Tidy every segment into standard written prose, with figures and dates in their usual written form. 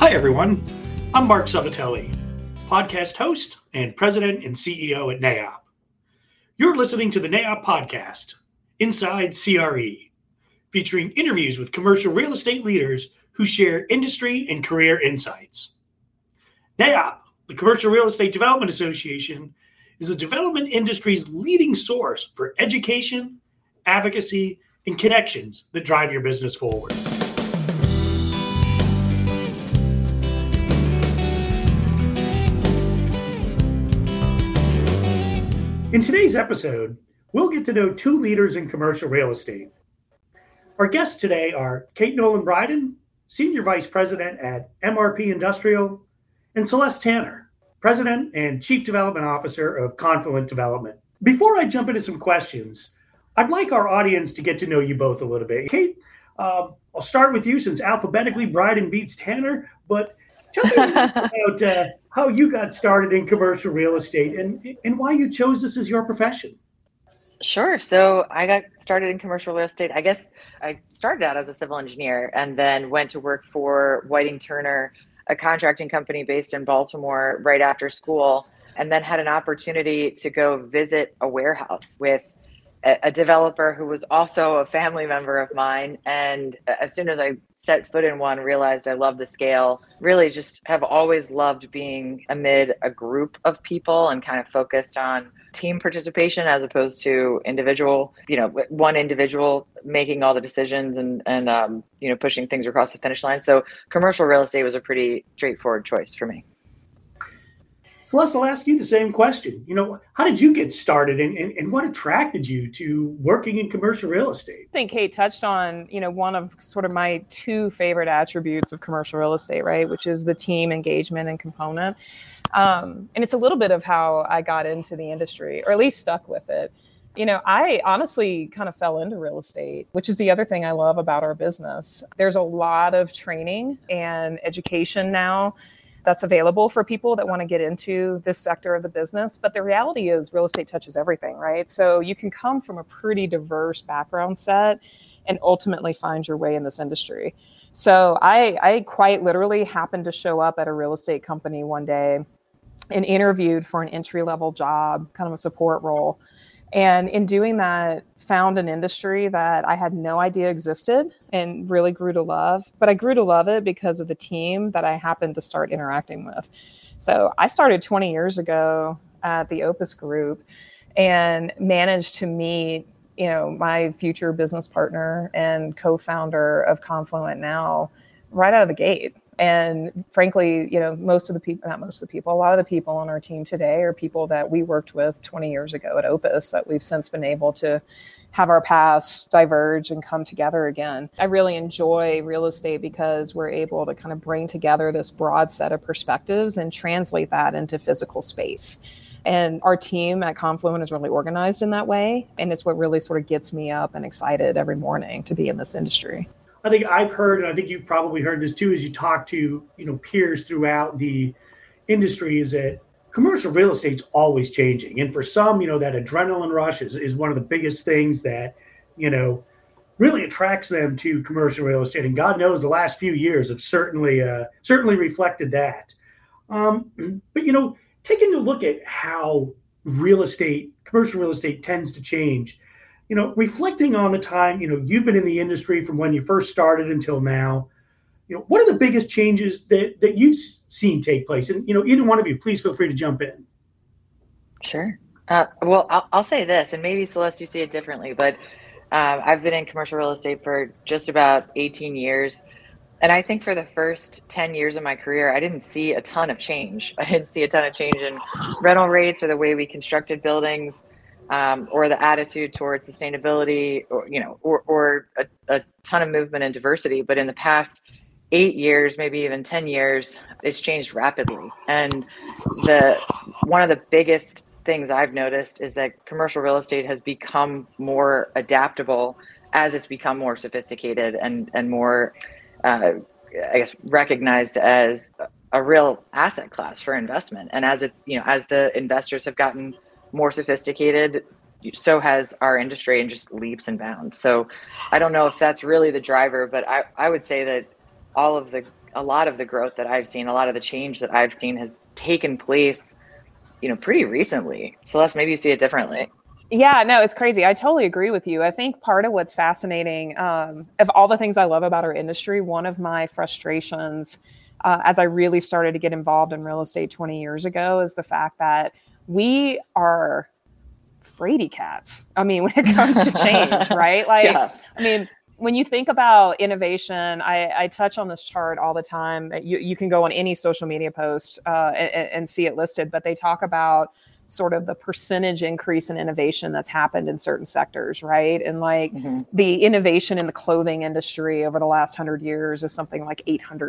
Hi, everyone. I'm Mark Savatelli, podcast host and president and CEO at NAIOP. You're listening to the NAIOP podcast, Inside CRE, featuring interviews with commercial real estate leaders who share industry and career insights. NAIOP, the Commercial Real Estate Development Association, is the development industry's leading source for education, advocacy, and connections that drive your business forward. In today's episode, we'll get to know two leaders in commercial real estate. Our guests today are Kate Nolan-Bryden, Senior Vice President at MRP Industrial, and Celeste Tanner, President and Chief Development Officer of Confluent Development. Before I jump into some questions, I'd like our audience to get to know you both a little bit. Kate, I'll start with you since alphabetically Bryden beats Tanner, but tell me about how you got started in commercial real estate and why you chose this as your profession. Sure. So I got started in commercial real estate. I guess I started out as a civil engineer and then went to work for Whiting Turner, a contracting company based in Baltimore right after school, and then had an opportunity to go visit a warehouse with a developer who was also a family member of mine. And as soon as I set foot in one, realized I loved the scale, really just have always loved being amid a group of people and kind of focused on team participation as opposed to individual, one individual making all the decisions and pushing things across the finish line. So commercial real estate was a pretty straightforward choice for me. Celeste, I'll ask you the same question. How did you get started and what attracted you to working in commercial real estate? I think Kate touched on, one of sort of my two favorite attributes of commercial real estate, right, which is the team engagement and component. And it's a little bit of how I got into the industry, or at least stuck with it. I honestly kind of fell into real estate, which is the other thing I love about our business. There's a lot of training and education now that's available for people that want to get into this sector of the business. But the reality is real estate touches everything, right? So you can come from a pretty diverse background set and ultimately find your way in this industry. So I quite literally happened to show up at a real estate company one day and interviewed for an entry-level job, kind of a support role. And in doing that, found an industry that I had no idea existed and really grew to love. But I grew to love it because of the team that I happened to start interacting with. So I started 20 years ago at the Opus Group and managed to meet, my future business partner and co-founder of Confluent now right out of the gate. And frankly, a lot of the people on our team today are people that we worked with 20 years ago at Opus that we've since been able to have our paths diverge and come together again. I really enjoy real estate because we're able to kind of bring together this broad set of perspectives and translate that into physical space. And our team at Confluent is really organized in that way. And it's what really sort of gets me up and excited every morning to be in this industry. I think I've heard, and I think you've probably heard this too, as you talk to, peers throughout the industry, is that commercial real estate's always changing. And for some, that adrenaline rush is one of the biggest things that, really attracts them to commercial real estate. And God knows the last few years have certainly reflected that. But, taking a look at how commercial real estate tends to change, reflecting on the time, you've been in the industry from when you first started until now, what are the biggest changes that you've seen take place? And, either one of you, please feel free to jump in. Sure. Well, I'll say this, and maybe Celeste, you see it differently, but I've been in commercial real estate for just about 18 years. And I think for the first 10 years of my career, I didn't see a ton of change. I didn't see a ton of change in rental rates or the way we constructed buildings. Or the attitude towards sustainability, or a ton of movement and diversity. But in the past 8 years, maybe even 10 years, it's changed rapidly. And one of the biggest things I've noticed is that commercial real estate has become more adaptable as it's become more sophisticated and more, recognized as a real asset class for investment. And as as the investors have gotten more sophisticated, so has our industry in just leaps and bounds. So I don't know if that's really the driver, but I would say that all of the a lot of the growth that I've seen, a lot of the change that I've seen has taken place, pretty recently. Celeste, maybe you see it differently. Yeah, no, it's crazy. I totally agree with you. I think part of what's fascinating, of all the things I love about our industry, one of my frustrations as I really started to get involved in real estate 20 years ago is the fact that we are fraidy cats. I mean, when it comes to change, right? Like, yeah. I mean, when you think about innovation, I touch on this chart all the time. You can go on any social media post and see it listed, but they talk about sort of the percentage increase in innovation that's happened in certain sectors, right? And like the innovation in the clothing industry over the last 100 years is something like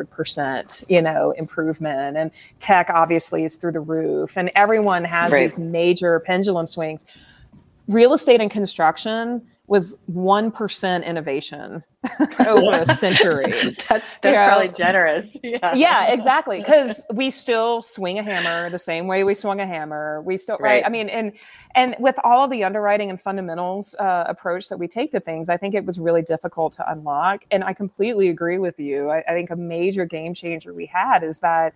800%, improvement. And tech obviously is through the roof. And everyone has these major pendulum swings. Real estate and construction was 1% innovation over a century. That's probably generous. Yeah, exactly. Because we still swing a hammer the same way we swung a hammer. We still, right? I mean, and with all of the underwriting and fundamentals approach that we take to things, I think it was really difficult to unlock. And I completely agree with you. I think a major game changer we had is that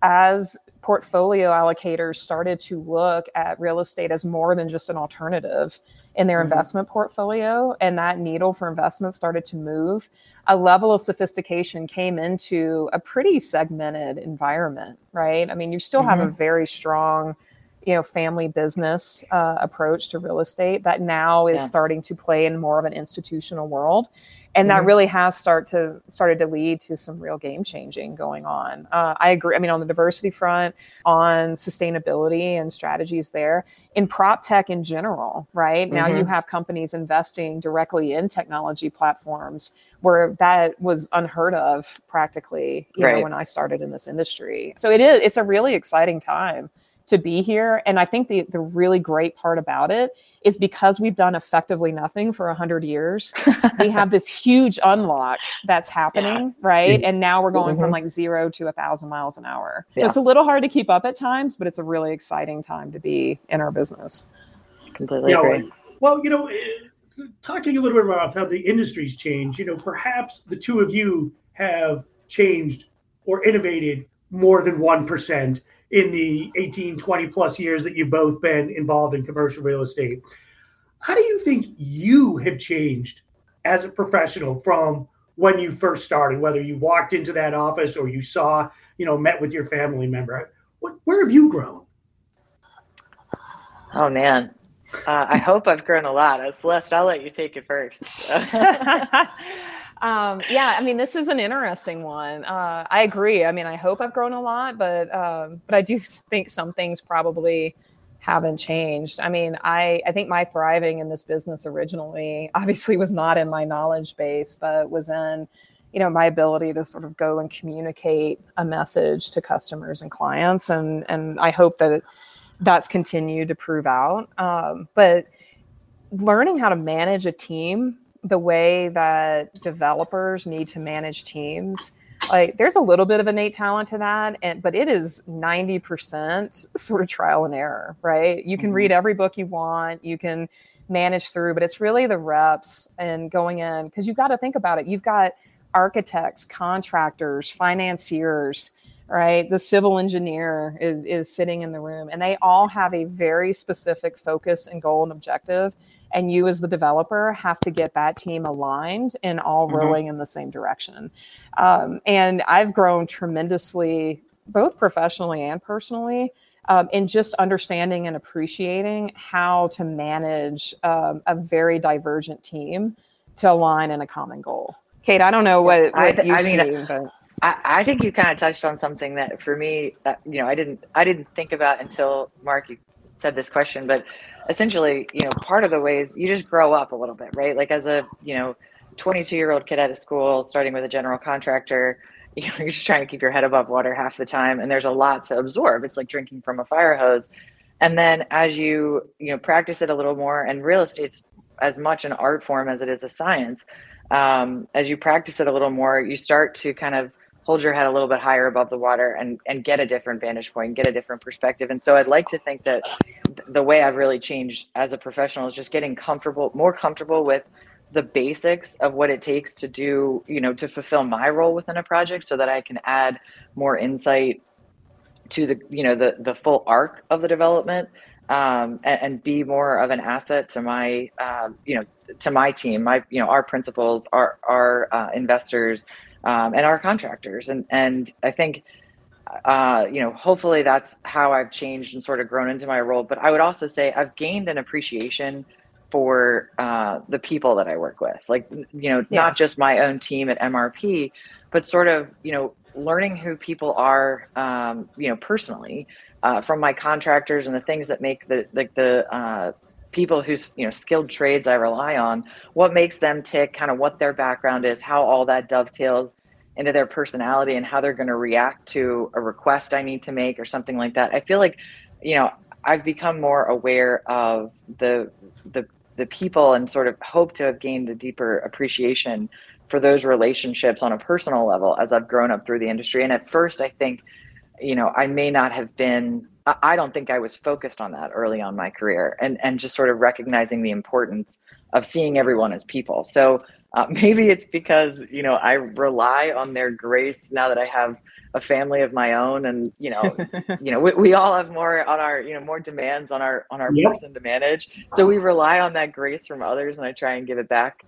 as portfolio allocators started to look at real estate as more than just an alternative in their investment portfolio, and that needle for investment started to move, a level of sophistication came into a pretty segmented environment, right? I mean, you still have a very strong, family business approach to real estate that now is starting to play in more of an institutional world. And that really has started to lead to some real game changing going on. I agree. I mean, on the diversity front, on sustainability and strategies there, in prop tech in general, right? Now you have companies investing directly in technology platforms where that was unheard of practically, when I started in this industry. So it's a really exciting time to be here. And I think the really great part about it is because we've done effectively nothing for 100 years, we have this huge unlock that's happening, right? And now we're going from like 0 to 1,000 miles an hour. So it's a little hard to keep up at times, but it's a really exciting time to be in our business. Completely agree. Well, talking a little bit about how the industry's changed, perhaps the two of you have changed or innovated more than 1% in the 18, 20 plus years that you've both been involved in commercial real estate. How do you think you have changed as a professional from when you first started, whether you walked into that office or you saw, met with your family member? Where have you grown? Oh, man. I hope I've grown a lot. Celeste, I'll let you take it first. I mean, this is an interesting one. I agree. I mean, I hope I've grown a lot, but I do think some things probably haven't changed. I mean, I think my thriving in this business originally obviously was not in my knowledge base, but was in, my ability to sort of go and communicate a message to customers and clients. And I hope that that's continued to prove out. But learning how to manage a team the way that developers need to manage teams, like there's a little bit of innate talent to that, but it is 90% sort of trial and error, right? You can read every book you want, you can manage through, but it's really the reps and going in, because you've got to think about it. You've got architects, contractors, financiers, right? The civil engineer is sitting in the room, and they all have a very specific focus and goal and objective. And you as the developer have to get that team aligned and all rowing in the same direction. And I've grown tremendously, both professionally and personally, in just understanding and appreciating how to manage a very divergent team to align in a common goal. Kate, I don't know what you've seen, but I think you kind of touched on something that for me, I didn't think about until Mark, you said this question, but essentially, part of the ways you just grow up a little bit, right? Like as a, 22-year-old kid out of school, starting with a general contractor, you're just trying to keep your head above water half the time. And there's a lot to absorb. It's like drinking from a fire hose. And then as you practice it a little more, and real estate's as much an art form as it is a science. As you practice it a little more, you start to kind of hold your head a little bit higher above the water and get a different vantage point, get a different perspective. And so I'd like to think that the way I've really changed as a professional is just getting more comfortable with the basics of what it takes to do, to fulfill my role within a project so that I can add more insight to the full arc of the development, and be more of an asset to my to my team, our principals, our investors, and our contractors, and I think hopefully that's how I've changed and sort of grown into my role. But I would also say I've gained an appreciation for the people that I work with, like not just my own team at MRP, but sort of learning who people are, personally, from my contractors and the things that make the people whose skilled trades I rely on, what makes them tick, kind of what their background is, how all that dovetails into their personality and how they're going to react to a request I need to make or something like that. I feel like, I've become more aware of the people and sort of hope to have gained a deeper appreciation for those relationships on a personal level as I've grown up through the industry. And at first, I think, I may not have been, I don't think I was focused on that early on in my career, and just sort of recognizing the importance of seeing everyone as people. So maybe it's because, I rely on their grace now that I have a family of my own, and we all have more on our more demands on our person to manage, so we rely on that grace from others, and I try and give it back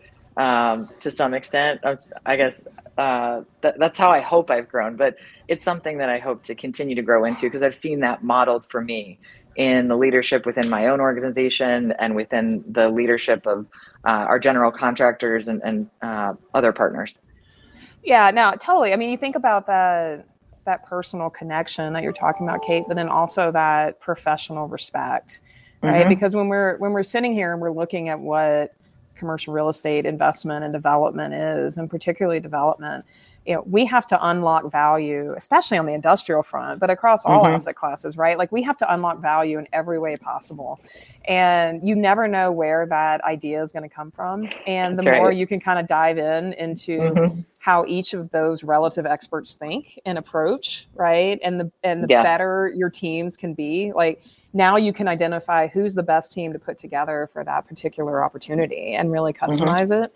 to some extent. I guess that's how I hope I've grown, but it's something that I hope to continue to grow into, because I've seen that modeled for me in the leadership within my own organization and within the leadership of our general contractors and other partners. Yeah, no, totally. I mean, you think about that personal connection that you're talking about, Kate, but then also that professional respect, right? Mm-hmm. Because when we're sitting here and we're looking at what commercial real estate investment and development is, and particularly development, we have to unlock value, especially on the industrial front, but across all asset classes, right? Like, we have to unlock value in every way possible. And you never know where that idea is going to come from. And the more you can kind of dive into how each of those relative experts think and approach, right? And the better your teams can be, like, now you can identify who's the best team to put together for that particular opportunity and really customize it.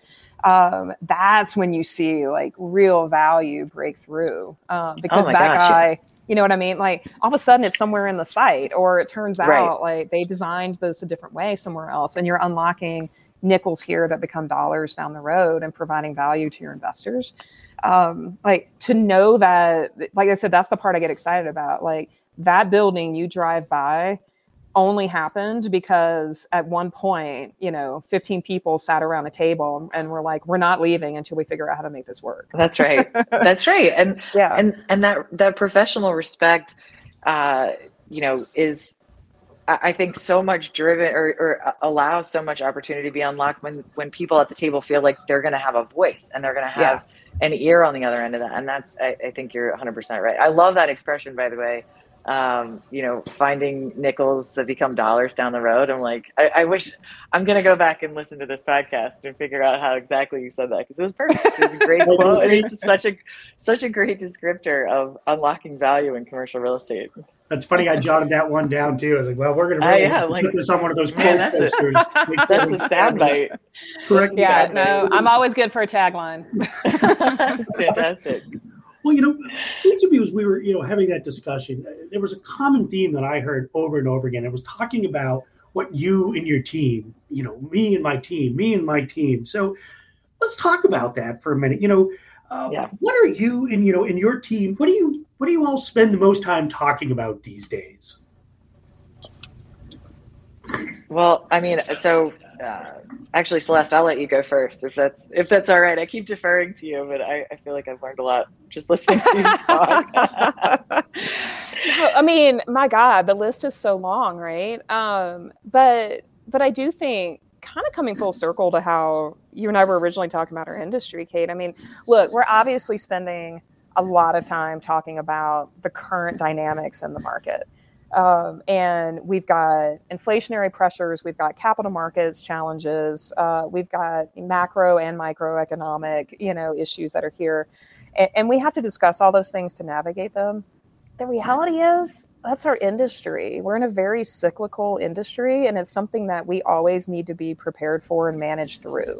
That's when you see like real value break through, because guy, you know what I mean? Like, all of a sudden it's somewhere in the site, or it turns out like they designed this a different way somewhere else, and you're unlocking nickels here that become dollars down the road and providing value to your investors. Like, to know that, like I said, that's the part I get excited about. Like, that building you drive by only happened because at one point, 15 people sat around a table and were like, we're not leaving until we figure out how to make this work. That's right. That's right. And and that professional respect, is, I think, so much driven or allows so much opportunity to be unlocked when people at the table feel like they're going to have a voice and they're going to have an ear on the other end of that. And that's, I think you're 100% right. I love that expression, by the way. Finding nickels that become dollars down the road. I'm like, I wish I'm going to go back and listen to this podcast and figure out how exactly you said that, because it was perfect. It was a great quote. And it's such a great descriptor of unlocking value in commercial real estate. That's funny. I jotted that one down too. I was like, well, we're going to put this on one of those quote posters. That's a soundbite. Correct. Yeah, no, I'm always good for a tagline. That's fantastic. Well, each of you, as we were, having that discussion, there was a common theme that I heard over and over again. It was talking about what you and your team, me and my team. So let's talk about that for a minute. What are you and, in your team, what do you all spend the most time talking about these days? Well, I mean, so actually, Celeste, I'll let you go first if that's all right. I keep deferring to you, but I feel like I've learned a lot just listening to you talk. I mean, my God, the list is so long, right? But I do think, kind of coming full circle to how you and I were originally talking about our industry, Kate. I mean, look, we're obviously spending a lot of time talking about the current dynamics in the market. And we've got inflationary pressures, we've got capital markets challenges, we've got macro and microeconomic, issues that are here. And we have to discuss all those things to navigate them. The reality is, that's our industry. We're in a very cyclical industry, and it's something that we always need to be prepared for and manage through.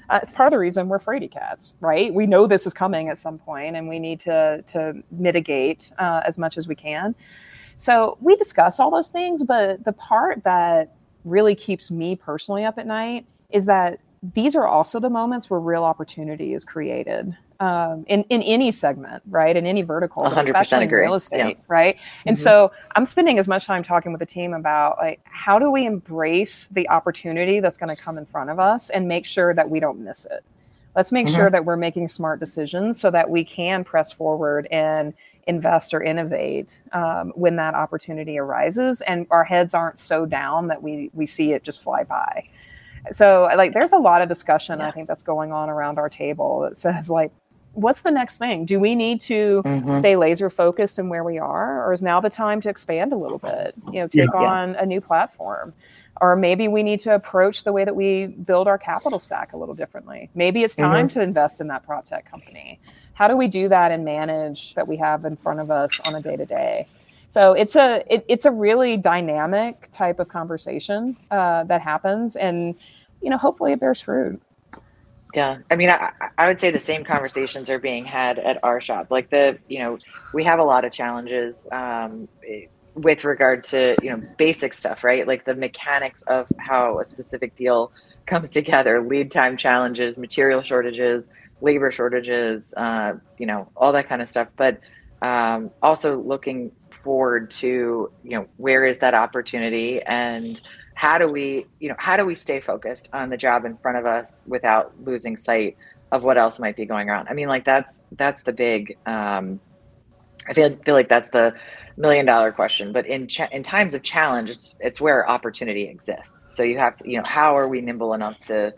It's part of the reason we're fraidy cats, right? We know this is coming at some point, and we need to mitigate as much as we can. So we discuss all those things, but the part that really keeps me personally up at night is that these are also the moments where real opportunity is created in any segment, right? In any vertical, 100% especially in agree. real estate, Yeah. right? And so I'm spending as much time talking with the team about like, how do we embrace the opportunity that's going to come in front of us and make sure that we don't miss it? Let's make sure that we're making smart decisions so that we can press forward and invest or innovate when that opportunity arises, and our heads aren't so down that we see it just fly by. So like, there's a lot of discussion, I think, that's going on around our table that says like, what's the next thing? Do we need to stay laser focused in where we are, or is now the time to expand a little bit, take on a new platform? Or maybe we need to approach the way that we build our capital stack a little differently. Maybe it's time to invest in that prop tech company. How do we do that and manage that we have in front of us on a day-to-day? So it's a really dynamic type of conversation that happens, and hopefully it bears fruit. Yeah, I mean, I would say the same conversations are being had at our shop. Like we have a lot of challenges with regard to basic stuff, right? Like the mechanics of how a specific deal comes together, lead time challenges, material shortages, labor shortages, all that kind of stuff. But also looking forward to where is that opportunity, and how do we stay focused on the job in front of us without losing sight of what else might be going on? I mean, like that's the big I feel like that's the $1 million question. But in times of challenge, it's where opportunity exists. So you have to, how are we nimble enough to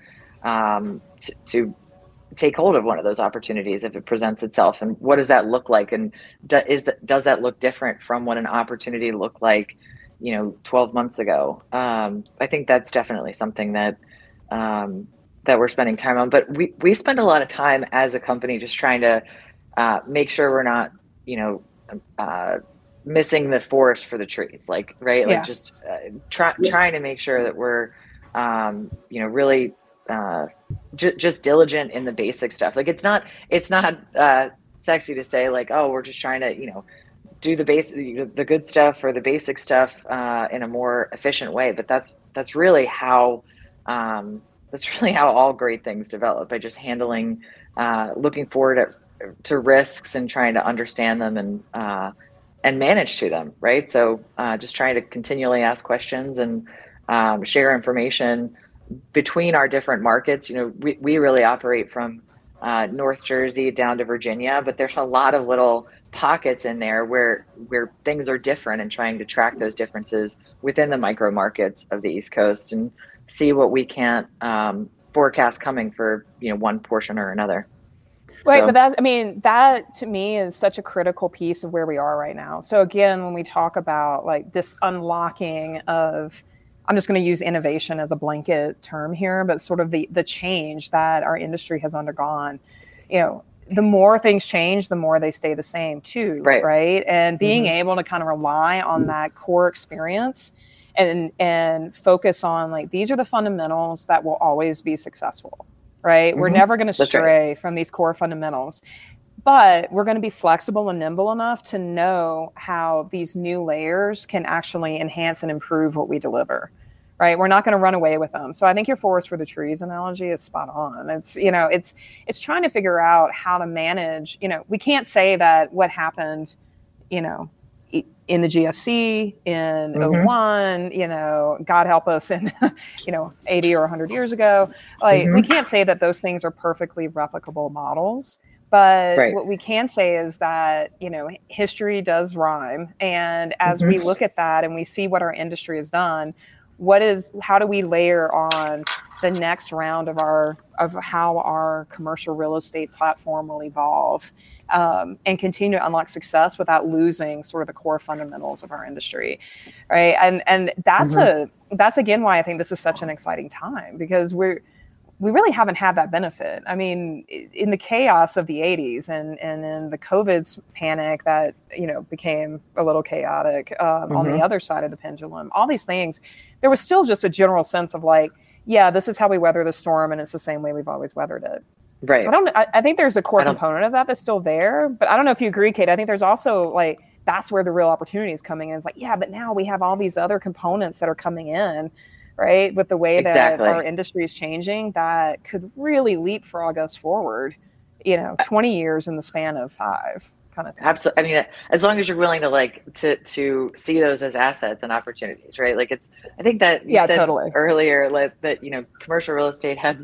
take hold of one of those opportunities if it presents itself, and what does that look like, and does that look different from what an opportunity looked like 12 months ago? I think that's definitely something that we're spending time on, but we spend a lot of time as a company just trying to make sure we're not missing the forest for the trees, like just trying to make sure that we're really just diligent in the basic stuff. Like it's not sexy to say like, oh, we're just trying to do the good stuff or the basic stuff in a more efficient way. But that's really how all great things develop, by just handling, looking forward to risks and trying to understand them and manage to them, right? So just trying to continually ask questions and share information between our different markets. We really operate from North Jersey down to Virginia, but there's a lot of little pockets in there where things are different, and trying to track those differences within the micro markets of the East Coast and see what we can't forecast coming for one portion or another. Right, but that to me is such a critical piece of where we are right now. So again, when we talk about like this unlocking of, I'm just going to use innovation as a blanket term here, but sort of the change that our industry has undergone, the more things change, the more they stay the same too, right? And being able to kind of rely on that core experience and focus on like, these are the fundamentals that will always be successful, right? We're never going to stray from these core fundamentals, but we're going to be flexible and nimble enough to know how these new layers can actually enhance and improve what we deliver, right? We're not going to run away with them. So I think your forest for the trees analogy is spot on. It's, it's trying to figure out how to manage, we can't say that what happened, in the GFC in 01, God help us in, 80 or 100 years ago. Like we can't say that those things are perfectly replicable models, but what we can say is that, history does rhyme. And as we look at that and we see what our industry has done, how do we layer on the next round of how our commercial real estate platform will evolve and continue to unlock success without losing sort of the core fundamentals of our industry, right? And that's again why I think this is such an exciting time, because we really haven't had that benefit. I mean, in the chaos of the 80s and in the COVID panic that became a little chaotic on the other side of the pendulum, all these things, there was still just a general sense of like, yeah, this is how we weather the storm, and it's the same way we've always weathered it. Right. I think there's a core component of that that's still there, but I don't know if you agree, Kate. I think there's also like, that's where the real opportunity is coming in. It's like, yeah, but now we have all these other components that are coming in, right? With the way that our industry is changing, that could really leapfrog us forward, 20 years in the span of 5 kind of thing. Absolutely. I mean, as long as you're willing to to see those as assets and opportunities, right? Like I think that you said totally earlier, like that, commercial real estate had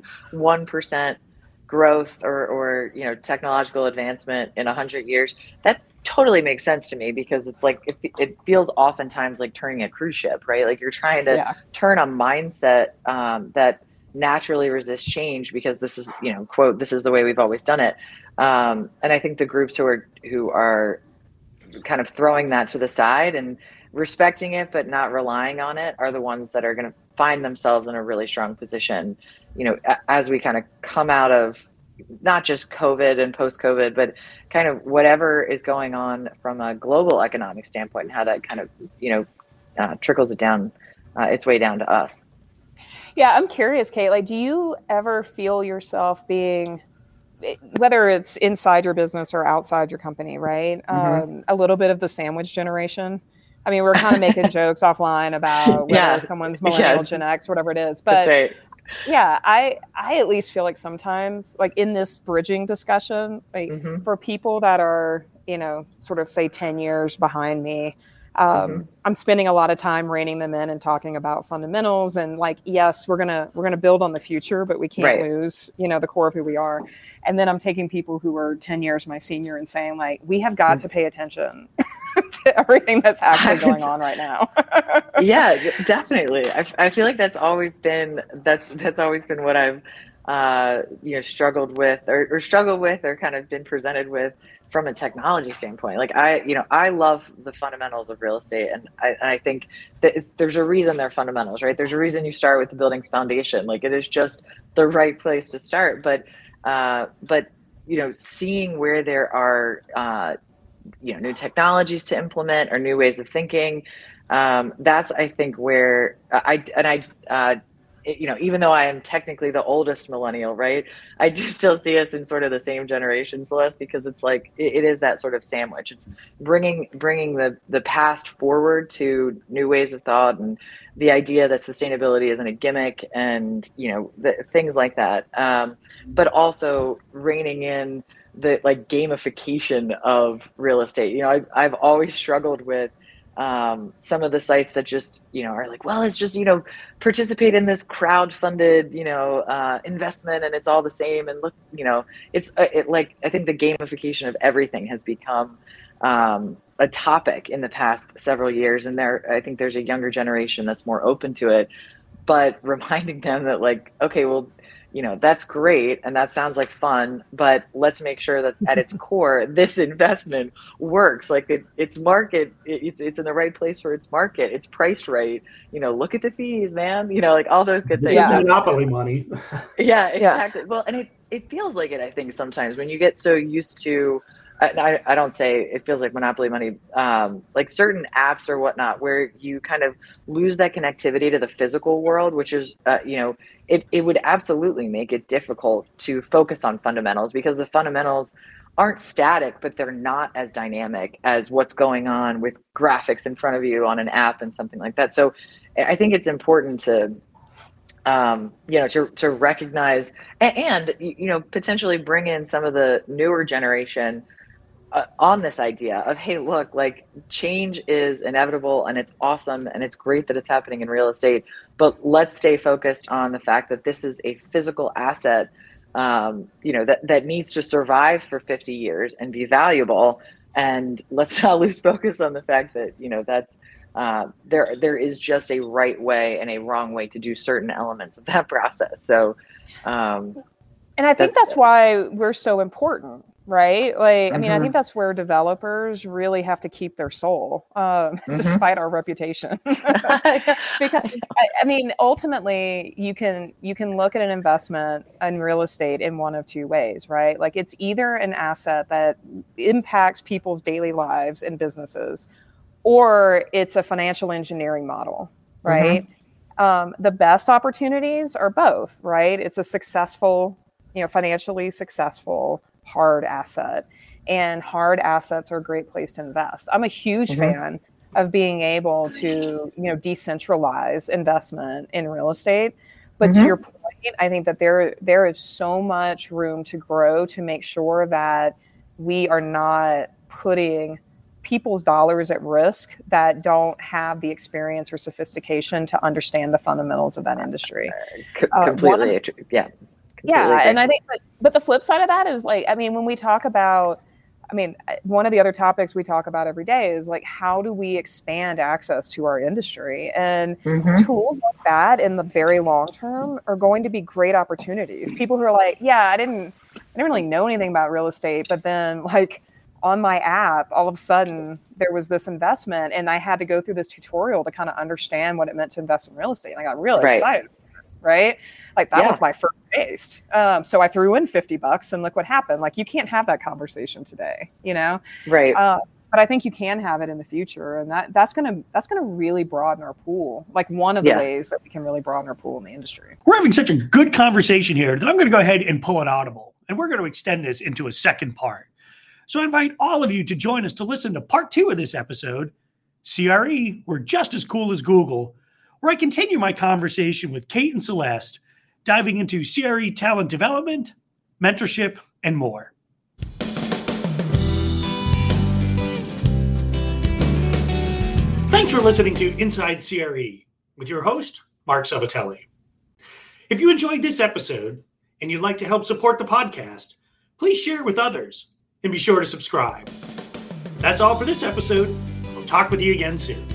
1% growth or technological advancement in 100 years. That totally makes sense to me, because it's like it feels oftentimes like turning a cruise ship, right? Like you're trying to turn a mindset that naturally resists change, because this is, quote, this is the way we've always done it. And I think the groups who are kind of throwing that to the side and respecting it but not relying on it are the ones that are going to find themselves in a really strong position, as we kind of come out of not just COVID and post-COVID, but kind of whatever is going on from a global economic standpoint, and how that kind of, trickles it down, its way down to us. Yeah, I'm curious, Kate, like, do you ever feel yourself being, whether it's inside your business or outside your company, right? A little bit of the sandwich generation. I mean, we're kind of making jokes offline about whether someone's millennial, Gen X, whatever it is. But that's right. Yeah, I at least feel like sometimes, like in this bridging discussion, like for people that are, sort of say 10 years behind me, I'm spending a lot of time reining them in and talking about fundamentals, and like, yes, we're gonna build on the future, but we can't lose, the core of who we are. And then I'm taking people who are 10 years my senior and saying, like, we have got to pay attention to everything that's actually going on right now. Yeah, definitely. I feel like that's always been what I've struggled with or kind of been presented with from a technology standpoint. Like I love the fundamentals of real estate, and I think that there's a reason they're fundamentals, right? There's a reason you start with the building's foundation. Like, it is just the right place to start. But seeing where there are new technologies to implement or new ways of thinking, that's, I think, where even though I am technically the oldest millennial, right, I do still see us in sort of the same generation, Celeste, because it's like it is that sort of sandwich. It's bringing the past forward to new ways of thought, and the idea that sustainability isn't a gimmick, and things like that, but also reining in the gamification of real estate. I've always struggled with some of the sites that just are like, well, it's just participate in this crowd-funded investment, and it's all the same, and look, it's I think the gamification of everything has become a topic in the past several years, and I think there's a younger generation that's more open to it, but reminding them that, like, okay, well, that's great, and that sounds like fun, but let's make sure that at its core, this investment works. Like, it's market, it's in the right place for its market. It's priced right. Look at the fees, man. Like all those good things. This is monopoly money. Yeah, exactly. Yeah. Well, and it feels like it, I think, sometimes when you get so used to, I don't say it feels like monopoly money, like certain apps or whatnot, where you kind of lose that connectivity to the physical world, which is, it would absolutely make it difficult to focus on fundamentals, because the fundamentals aren't static, but they're not as dynamic as what's going on with graphics in front of you on an app and something like that. So I think it's important to recognize and potentially bring in some of the newer generation on this idea of, hey, look, like, change is inevitable, and it's awesome, and it's great that it's happening in real estate, but let's stay focused on the fact that this is a physical asset, that needs to survive for 50 years and be valuable. And let's not lose focus on the fact that, that's there is just a right way and a wrong way to do certain elements of that process. So, and I think that's why we're so important. Right? Like, I mean, I think that's where developers really have to keep their soul, despite our reputation. Because, I mean, ultimately, you can look at an investment in real estate in one of two ways, right? Like, it's either an asset that impacts people's daily lives and businesses, or it's a financial engineering model, right? The best opportunities are both, right? It's a successful, financially successful hard asset, and hard assets are a great place to invest. I'm a huge fan of being able to, decentralize investment in real estate. But to your point, I think that there is so much room to grow to make sure that we are not putting people's dollars at risk that don't have the experience or sophistication to understand the fundamentals of that industry. Completely. And I think, but the flip side of that is when we talk about, one of the other topics we talk about every day is how do we expand access to our industry? And tools like that in the very long term are going to be great opportunities. People who are I didn't really know anything about real estate, but then on my app, all of a sudden there was this investment and I had to go through this tutorial to kind of understand what it meant to invest in real estate. And I got really excited, right? That was my first taste. So I threw in $50 and look what happened. You can't have that conversation today, Right. But I think you can have it in the future. And that's going to really broaden our pool. One of the ways that we can really broaden our pool in the industry. We're having such a good conversation here that I'm going to go ahead and pull an audible, and we're going to extend this into a second part. So I invite all of you to join us to listen to part 2 of this episode, CRE, We're Just as Cool as Google, where I continue my conversation with Kate and Celeste, diving into CRE talent development, mentorship, and more. Thanks for listening to Inside CRE with your host, Mark Savatelli. If you enjoyed this episode and you'd like to help support the podcast, please share it with others and be sure to subscribe. That's all for this episode. We'll talk with you again soon.